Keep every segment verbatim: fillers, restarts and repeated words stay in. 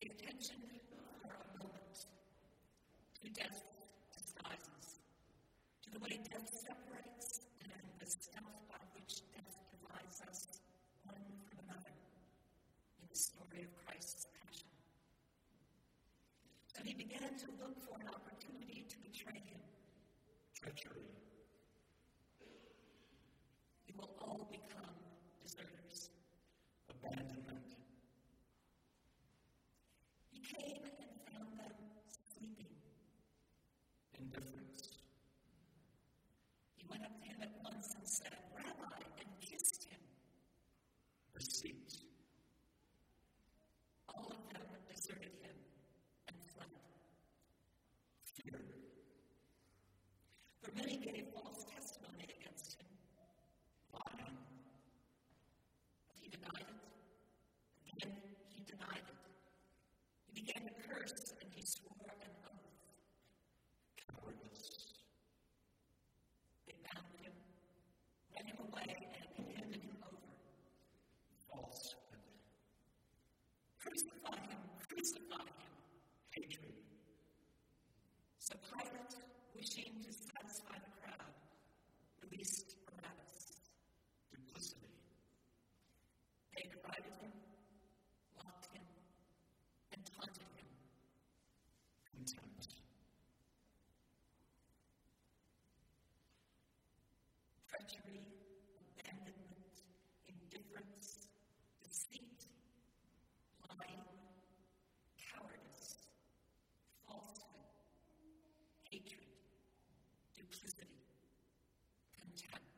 Pay attention for a moment to death's disguises, to the way death separates and the stealth by which death divides us one from another in the story of Christ's passion. So he began to look for an opportunity to betray him. Treachery. We will all become deserters. Abandonment. He came and found them sleeping. Indifference. He went up to him at once and said, "Rabbi," and kissed him. Deceit. All of them deserted him and fled. Fear. For many gave false testimony against him, lying. But he denied it. Again, he denied it. He began to curse, and he swore an oath. Cowardice. They bound him, led him away, and handed him over. Falsehood. Crucify him, crucify him. Hatred. So Pilate, wishing to satisfy the crowd, released Barabbas. Duplicity. They derided him, mocked him, and taunted him. Contempt. Treachery, abandonment, indifference, deceit, lying, cowardice, falsehood, hatred, duplicity, contempt.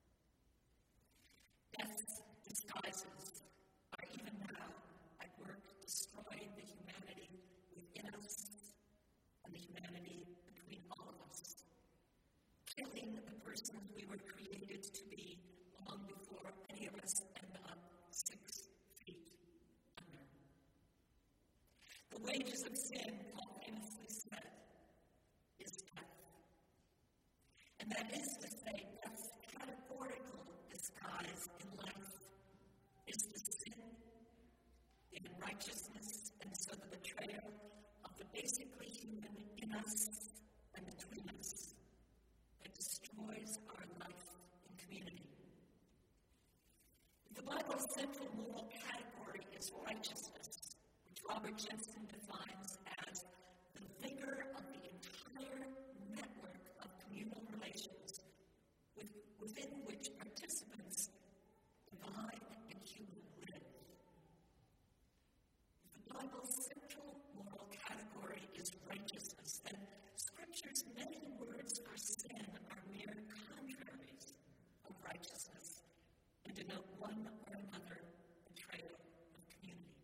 Death's disguises are even now at work destroying the humanity within us and the humanity between all of us, killing the persons we were created to be long before any of us end up six feet under. The wages of sin, Paul famously said, is death. And that is to say, death's categorical disguise in life is the sin, the unrighteousness, and so the betrayal of the basically human in us and between us that destroys our life in community. The Bible's central moral category is righteousness, which Robert Jensen defines as the vigor of the entire network of communal relations with, within which participants, divine and human, live. If the Bible's central moral category is righteousness, then Scripture's many words for sin are mere contraries of righteousness and denote one or another betrayal of community.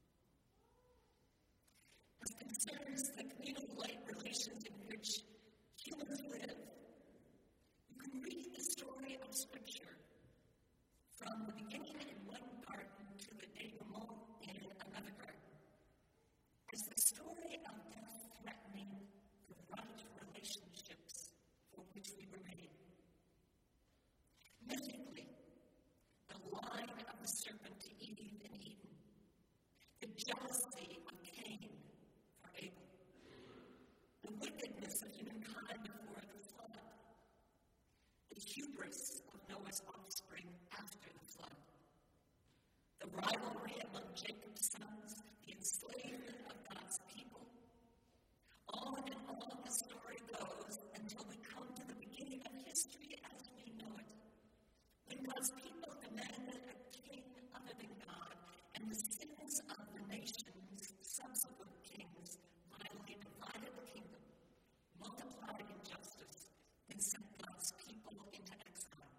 As concerns the communal light relations in which humans live, you can read the story of Scripture from the beginning in one garden to the denouement in another garden as the story of death threatening the right relationships for which we were made. Mythically, the line of the serpent to Eve in Eden, the jealousy of Cain for Abel, the wickedness of humankind before the flood, the hubris of Noah's offspring after the flood, the rivalry among Jacob's sons, the enslavement of God's people. On and on the story goes until we come to the beginning of history as we know it, when God's people demanded a king other than God, and the sins of the nations, subsequent kings, violently divided the kingdom, multiplied injustice, and sent God's people into exile.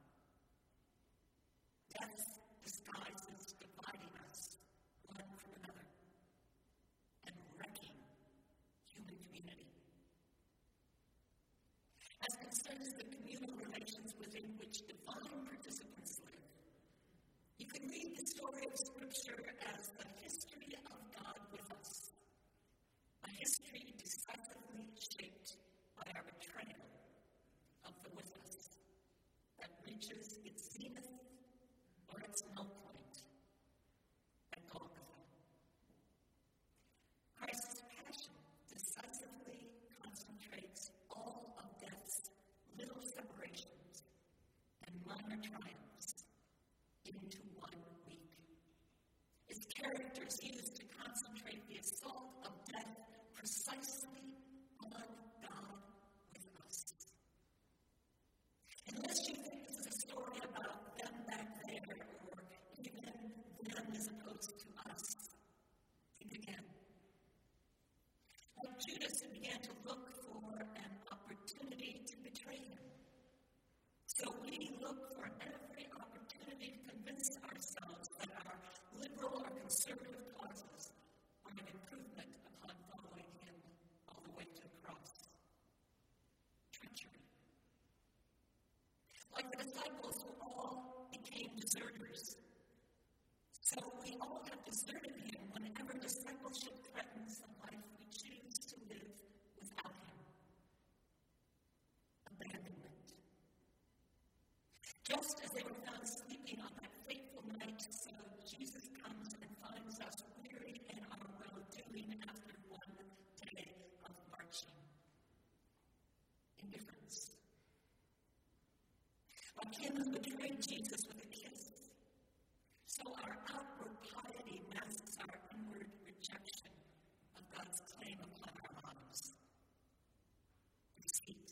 Death disguises dividing us one from another and wrecking human community. As concerns the communal relations within which divine participants live, you can read the story of Scripture as the history of God with us, a history decisively shaped by our betrayal of the with us that reaches its zenith or its null point at Golgotha. Judas began to look for an opportunity to betray him. So we look for every opportunity to convince ourselves that our liberal or conservative causes are an improvement upon following him all the way to the cross. Treachery. Like the disciples who all became deserters. So we all have deserted him whenever discipleship threatens the life we choose to live without him. Abandonment. Just as they were found sleeping on that fateful night, so Jesus comes and finds us weary in our well-doing after one day of marching. Indifference. Like him who betrayed Jesus with a kiss, so our outward piety masks our inward rejection of God's claim upon our lives. Deceit.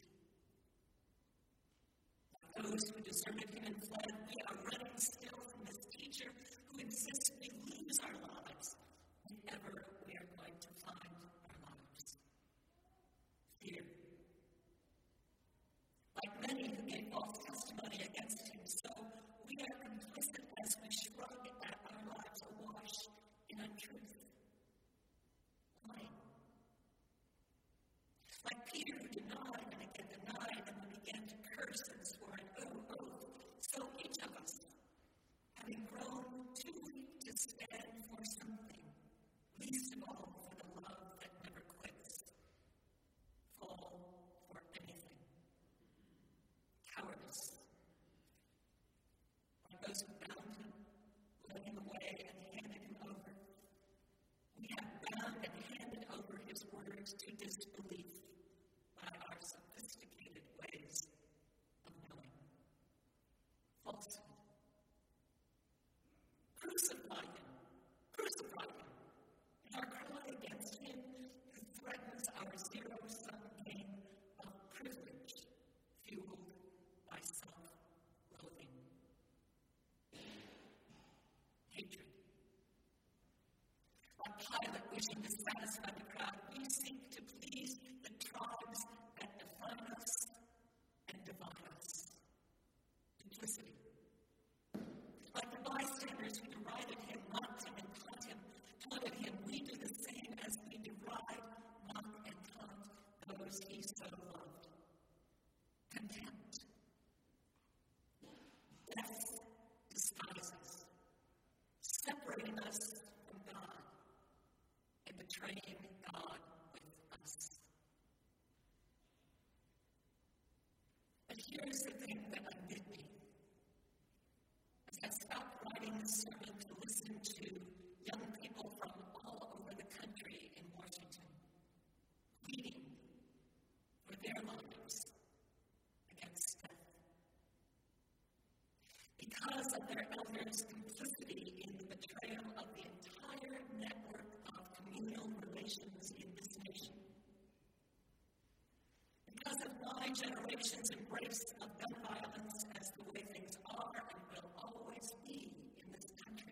Like those who deserted him and fled, we are running still from this teacher who insists we lose our lives whenever we are going to find our lives. Fear. Like many who gave false testimony against him, so we are complicit as we shrug at our lives awash in untruth. Lying. Like Peter who denied and again denied and then began to curse and swore an oath, so each of us, having grown too weak to stand for something, least of all for the love that never quits, fall for anything. Cowardice. Like those who bound him, led him away, and handed him over. We have bound and handed over his words to disbelief by our sophisticated ways of knowing. Falsehood. Crucify him. Crucify him. And our cry against him who threatens our zero-sum game of privilege fueled by self-loathing. Hatred. Like Pilate wishing to satisfy the crowd, we seek to please the tribes that define us and divide us. Duplicity. Like the bystanders who derided him, mocked him, and taunt him, taunted him, we do the same as we deride, mock, and taunt those he so loved. Contempt. Death disguises, separating us from God and betraying God with us. But here's the thing that undid me. As I stopped writing this sermon to listen to young people from all over the country in Washington, pleading for their lives against death. Because of their elders' complicity in the betrayal of the entire network of communal relations in this nation. Because of my generation's embrace of gun violence as the way things are and will always be in this country.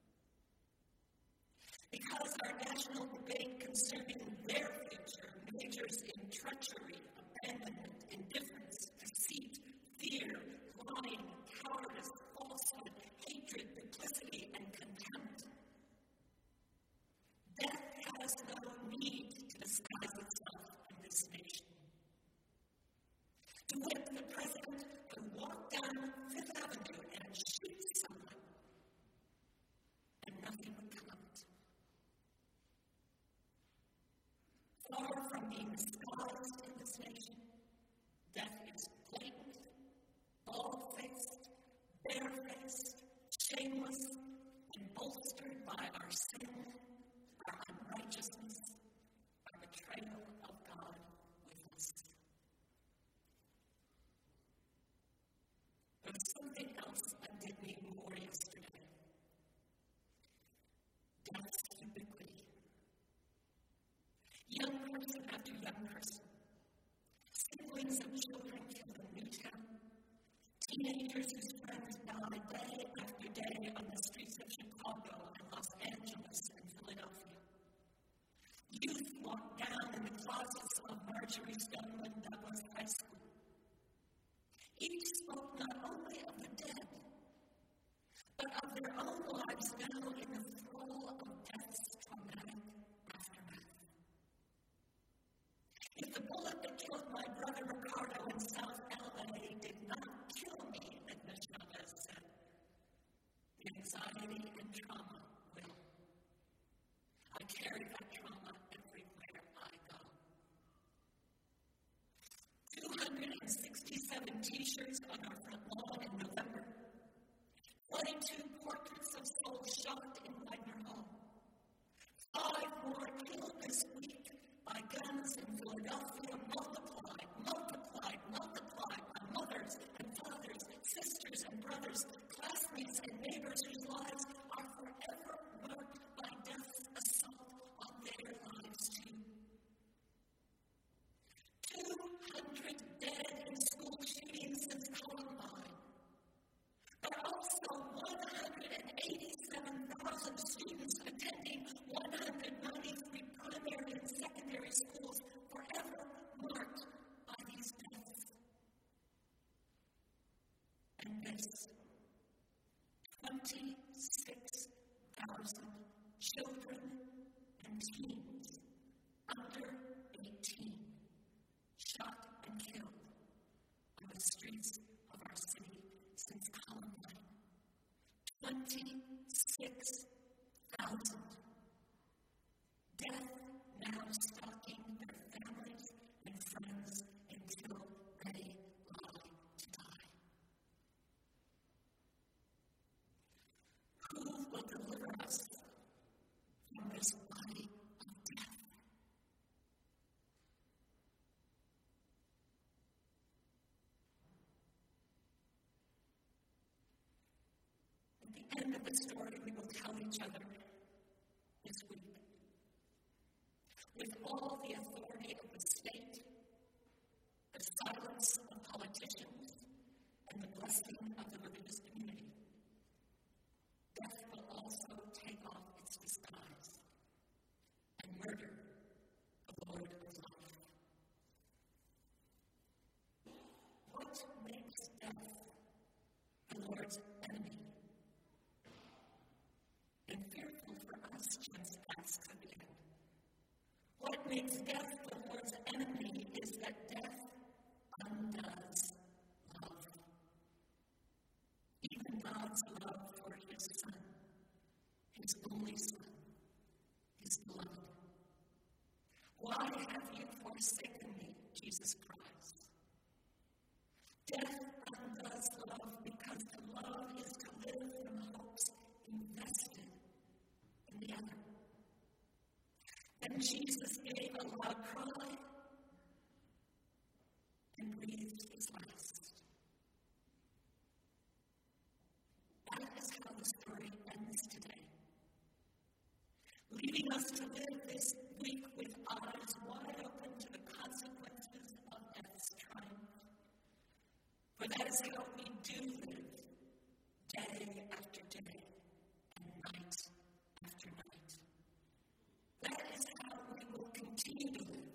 Because our national debate concerning their future majors in treachery, abandonment, indifference, deceit, fear, lying, cowardice, falsehood, hatred, duplicity, and contempt. Death has no need to disguise itself in this nation. To wit, the president could walk down Fifth Avenue and shoot someone, and nothing would come of it. Far from being disguised in this nation, death is blatant, bald-faced, barefaced, shameless, and bolstered by our sin, our unrighteousness, our betrayal of God with us. There was something else that did me more yesterday. Death's ubiquity. Young person after young person. Siblings of children killed in Newtown. Teenagers whose friends died day after day on the streets of Chicago and Los Angeles and causes of Marjorie Stoneman Douglas High School. Each spoke not only of the dead, but of their own lives now in the thrall of death's traumatic aftermath. If the bullet that killed my brother Ricardo in South L A did not kill me, Edna Chavez said, the anxiety and trauma will. I carry that trauma everywhere I go. two hundred sixty-seven t-shirts on our front lawn in November. twenty-two portraits of souls shot in Wagner Hall. Five more killed this week by guns in Philadelphia, multiplied, multiplied, multiplied by mothers and fathers, sisters and brothers, classmates and neighbors whose lives are forever marked by death's assault on their lives too. two hundred dead in school shootings since Columbine. There are also one hundred eighty-seven thousand students attending one hundred ninety-three primary and secondary schools forever marked by these deaths. And this, twenty-six thousand children and teens under eighteen shot and killed on the streets of our city since Columbine. twenty-six thousand. Death now stalking their families and friends until they lie to die. Who will deliver us from this body of death? At the end of the story, we will tell each other this week. With all the authority of the state, the silence of politicians, and the blessing of the religious community, death will also take off its disguise and murder the Lord of life. What makes death the Lord's enemy? And fearful for us, Jens asks again. What makes death the Lord's enemy is that death undoes love. Even God's love for his Son, his only Son, his beloved. Why have you forsaken me, Jesus cries. Death undoes love because to love is to live from hopes invested in the other. And Jesus gave a loud cry and breathed his last. That is how the story ends today, leaving us to live this week with eyes wide open to the consequences of death's triumph. For that is how we do live, day after day and night after night. That is how we will continue to live,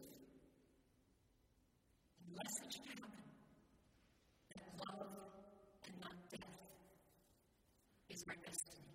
unless it should happen that love and not death is our destiny.